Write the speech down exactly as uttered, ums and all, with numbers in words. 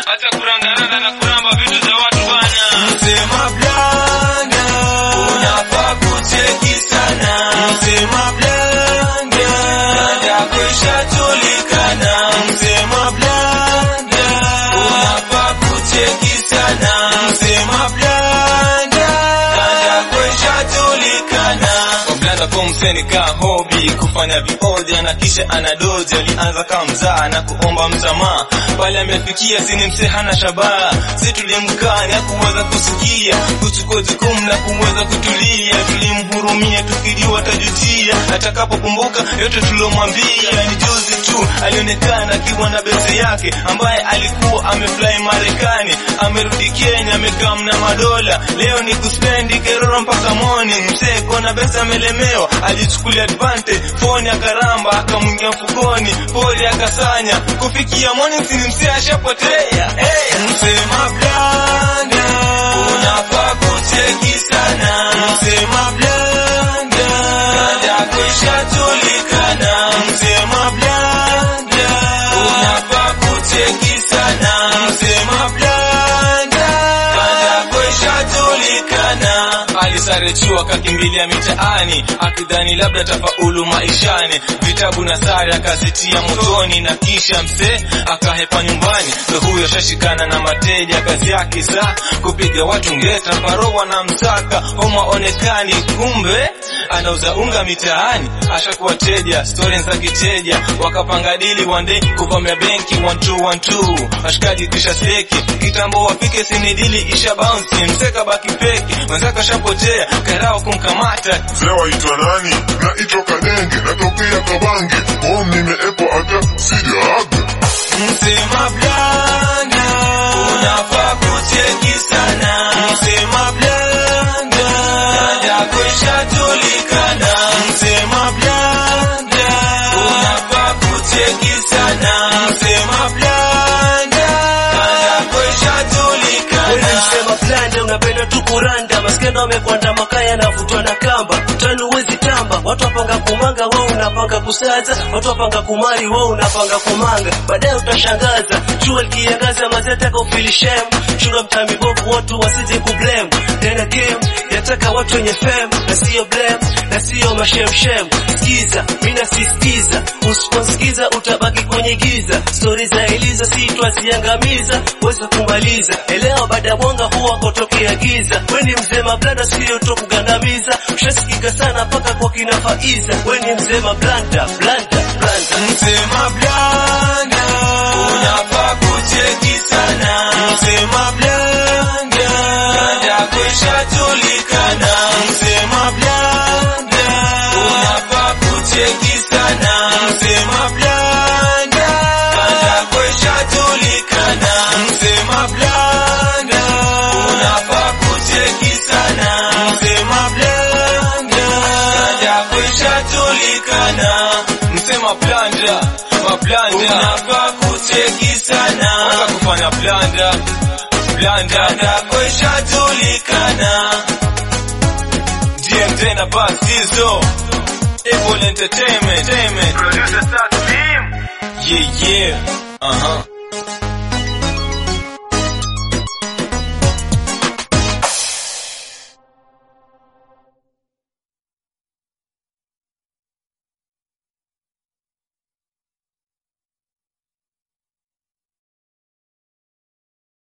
hata kurangaranga na kuramba vitu za watu bana. Msema blanda unafaa kucheki sana. Msema blanda yako ishajulikana. Msema blanda unafaa kucheki sana. Msema blanda yako ishajulikana. Blanda kwa mseni ka hobby kufanya vioja na kisha anadoja. Alianza kama mzaa na kuomba msamaha, pale amefikia sini mse hana shabaha. Si tulimkani hakuweza kusikia, kuchukua jukumu na kuweza kutulia. Tulimhurumia tukijua tajutia, atakapokumbuka yote tulomwambia. Ni juzi tu alionekana akiwa na bese yake ambaye alikuwa amefly Marekani. Amerudi Kenya amekaa na madola, leo ni kuspendi keroro mpaka morning. Mse kona bese amelemewa, alichukulia advantage, phone akaramba akamwingia mfukoni, pole akasanya. Kufikia morning sini mse ashapotea. Hey! Msema blanda unafaa kucheki sana. Msema blanda yako ishajulikana. Msema blanda unafaa kucheki sana. Msema blanda yako ishajulikana. Alisarechiwa kakimbilia mitaani akidhani labda tafaulu maishani. Vitabu na sare akazitia motoni na kisha mse akahepa nyumbani. Ndo huyo shashikana na mateja, kazi yake saa kupiga watu ngeta. Parowa na msaka homa onekani, kumbe anauza unga mitaani. Ashakuwa teja, stories za kiteja. Wakapanga dili one day kuvamia benki one two one two. Ashikaji kisha seki kitambo wafike sini dili isha bounce. Mseka baki peki mwenzaka shapotea, karao kumkamata. Mzee waitwa nani? Naitwa Kadenge, natokea Kabange. Home nimeepo hata sijaaga. Msema blanda unafaa kucheki sana. Msema blanda yako ishajulikana. Msema blanda unafaa kucheki sana. Msema blanda yako ishajulikana. Msema blanda unapenda tu kuranda, maskendo amekwanda makaya na futwa na kamba. Tani uwezi tamba, watu wapanga kumanga, wewe unapanga kusaza. Watu wapanga kumari, wewe unapanga kumanga. Baadaye utashangaza, jua likiangaza mazeta kwa feel shame. Chunga mtami bovu watu wasije kublame. Tena game yataka watu wenye fame na sio blame na sio mashem shem. Sikiza, mimi nasisikiza, usiposikiza utabaki kwenye giza. Stories za Eliza si twasiangamiza, weza kumaliza. Elewa baada ya mwanga huwa kutokea giza. Wewe ni mzema blanda sio tu kugandamiza. Ushasikika sana paka kwa kina Faiza. Wewe ni mzema blanda blanda blanda. Msema blanda unafaa kucheki sana. Msema blanda yako ishajulikana. Msema blanda unafaa kucheki sana. Msema blanda yako ishajulikana. Msema blanda unafaa kucheki sana. Msema blanda yako ishajulikana. Msema blanda, mablanda unafaa kucheki sana. Waka kufanya blanda, blanda yako ishajulikana. D M J na Basizo, Evil Entertainment, Producer Sat Team. Yeah yeah, uh-huh.